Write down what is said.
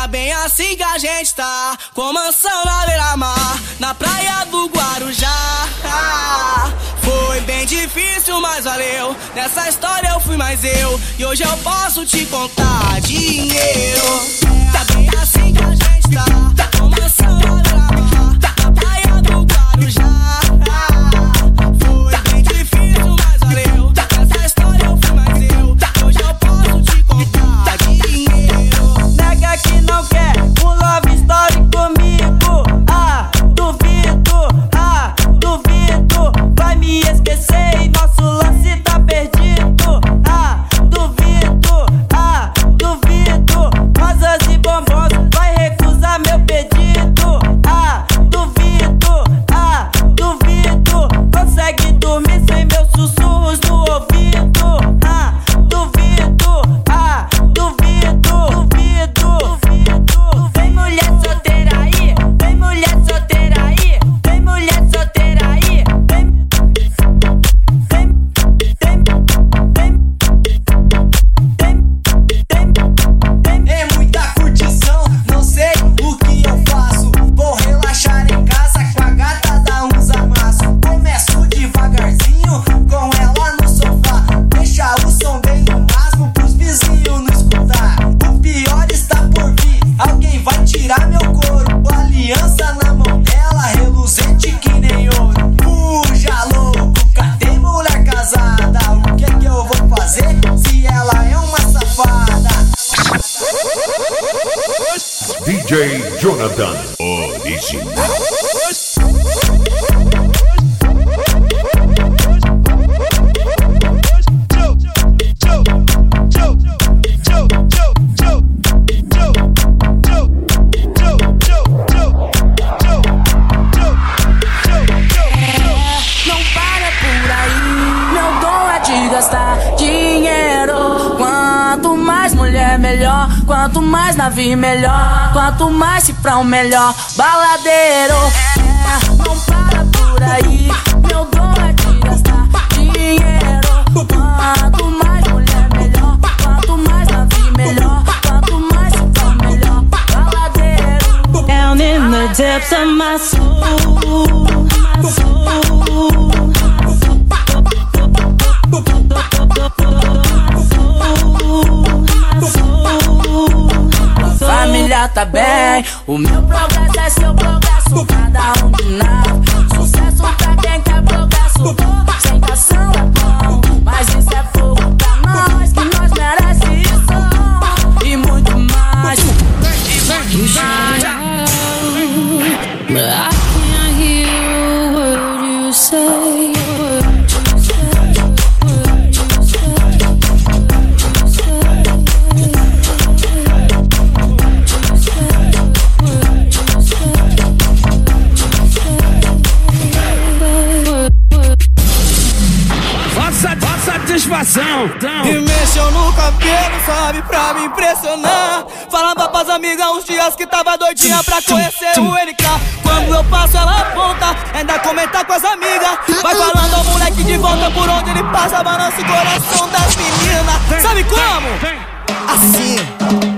Tá bem assim que a gente tá, com mansão na beira-mar, na praia do Guarujá. Foi bem difícil, mas valeu. Nessa história eu fui mais eu, e hoje eu posso te contar dinheiro. Tá bem assim que a gente tá, com mansão na beira-mar, na praia do Guarujá. Foi bem difícil, mas valeu. Nessa história eu fui mais eu, e hoje eu posso te contar dinheiro. Nega que não quer um love story comigo. Duvido, vai me esquecer e nosso lance tá perdido. Duvido, rosas e bombons, vai recusar meu pedido. Duvido, consegue dormir sem meus sussurros no ouvido. Duvido. Vem mulher solteira aí, vem mulher solteira aí, vem mulher solteira aí, É muita curtição, não sei o que eu faço. Vou relaxar em casa com a gata, dar uns amassos. Começo devagarzinho com ela no sofá, deixa o som bem no máximo pros vizinhos não escutar. O pior está por vir, alguém vai tirar meu couro. Aliança na mão dela, reluzente que nem ouro. Fuja louco, cadê mulher casada? O que é que eu vou fazer se ela é uma safada? DJ Jonathan Original. Não para por aí, meu dom é de gastar dinheiro. Quanto mais mulher, melhor. Quanto mais navio, melhor. Quanto mais cifrão, melhor. Baladeiro. Não para por aí, meu dom é de gastar dinheiro. Quanto mais mulher, melhor. Quanto mais navio, melhor. Quanto mais cifrão, melhor. Baladeiro. Down in the depths of my soul. Família tá bem, o meu progresso é seu progresso, cada um de nada. Sucesso pra quem quer progresso, ostentação é bom, mas isso é fogo pra nós, que nós merece isso e muito mais. But I can't hear a word you say. Satisfação. E mexeu no cabelo, sabe, pra me impressionar. Falava pras amigas uns dias que tava doidinha pra conhecer o NK. Quando eu passo ela aponta, ainda comenta com as amigas. Vai falando ao moleque de volta, por onde ele passa balança o coração das meninas. Sabe como? Assim.